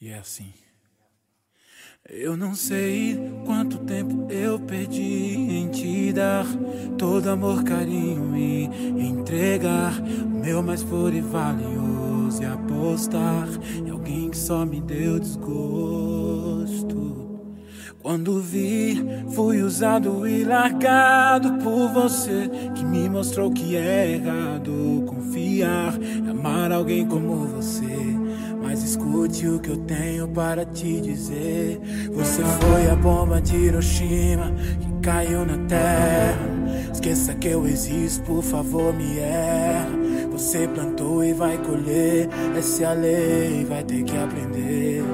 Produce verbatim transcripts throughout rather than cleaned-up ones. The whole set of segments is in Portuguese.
E é assim. Eu não sei quanto tempo eu perdi em te dar todo amor, carinho e entregar o meu mais puro e valioso e apostar em alguém que só me deu desgosto. Quando vi, fui usado e largado por você, que me mostrou que é errado confiar e amar alguém como você. Mas escute o que eu tenho para te dizer. Você foi a bomba de Hiroshima que caiu na terra. Esqueça que eu existo, por favor, me erra. Você plantou e vai colher, essa é a lei, vai ter que aprender.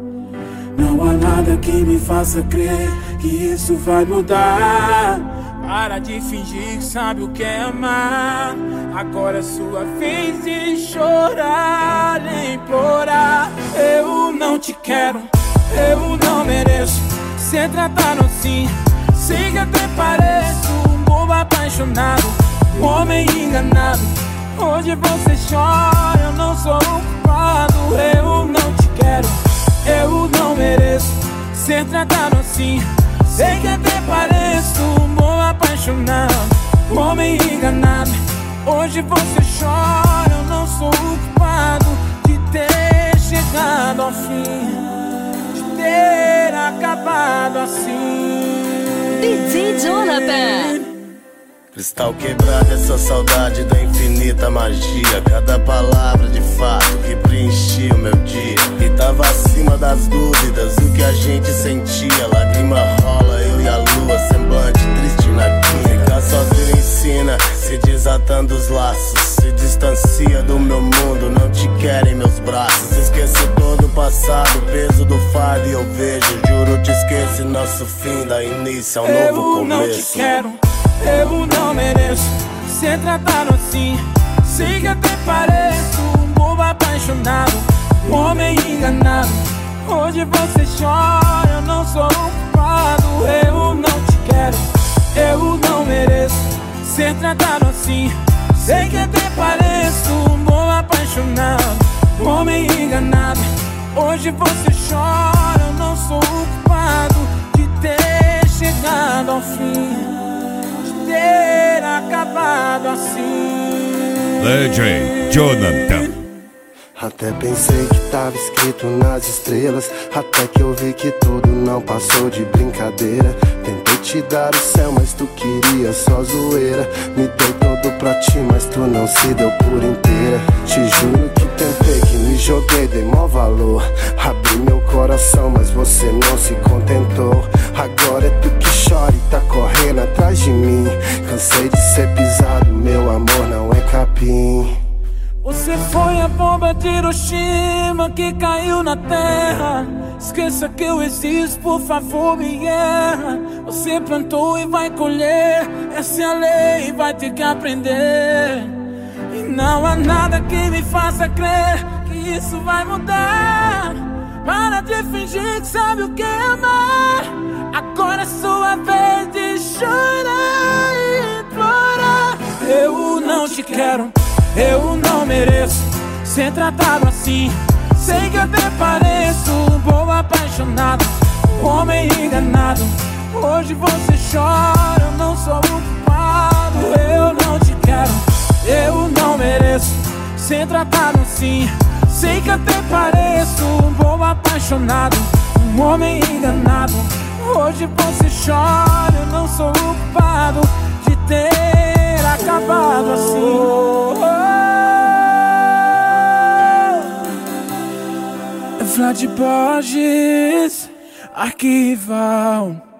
Não há nada que me faça crer que isso vai mudar. Para de fingir que sabe o que é amar. Agora é sua vez de chorar e implorar. Eu não te quero, eu não mereço ser tratado assim. Sei que até pareço um bobo apaixonado, um homem enganado. Hoje você chora, eu não sou o culpado. Eu não te quero, eu não mereço ser tratado assim. Sei que até pareço um bom apaixonado, um homem enganado. Hoje você chora, eu não sou o culpado de ter chegado ao fim, de ter acabado assim. D J Jonathan. Cristal quebrado, essa saudade da infinita magia. Cada palavra de fato que preenchia o meu dia. E tava acima das dúvidas o que a gente sentia. Lágrima rola, eu e a lua, semblante triste na quina. Ficar sozinho ensina, se desatando os laços. Se distancia do meu mundo, não te querem meus braços. Esqueço todo o passado, o peso do fardo e eu vejo. Juro te esqueço, nosso fim dá início ao eu novo começo. Eu não te quero, eu não mereço ser tratado assim. Sei que até pareço um bobo apaixonado, um homem enganado. Hoje você chora, eu não sou o culpado. Eu não te quero, eu não mereço ser tratado assim. Sei que até pareço um bobo apaixonado, um homem enganado. Hoje você chora, eu não sou o culpado de ter chegado ao fim, ter acabado assim. D J Jonathan. Até pensei que tava escrito nas estrelas, até que eu vi que tudo não passou de brincadeira. Tentei te dar o céu, mas tu queria só zoeira. Me dei todo pra ti, mas tu não se deu por inteira. Te juro que tentei, que me joguei, dei mó valor. Abri meu coração, mas você não se contentou. Agora é tu que chora e tá correndo atrás de mim. Cansei de ser pisado, meu amor não é capim. Você foi a bomba de Hiroshima que caiu na terra. Esqueça que eu existo, por favor, me erra. Você plantou e vai colher, essa é a lei, vai ter que aprender. E não há nada que me faça crer que isso vai mudar. Para de fingir que sabe o que é amar. Agora é sua vez de chorar e implorar. Eu não te quero, eu não mereço ser tratado assim. Sei que até pareço um bobo apaixonado, um homem enganado. Hoje você chora, eu não sou o culpado. Eu não te quero, eu não mereço ser tratado assim. Sei que até pareço um bobo apaixonado, um homem enganado. Hoje você chora, eu não sou o culpado de ter acabado assim. Vlad Borges, Arquival.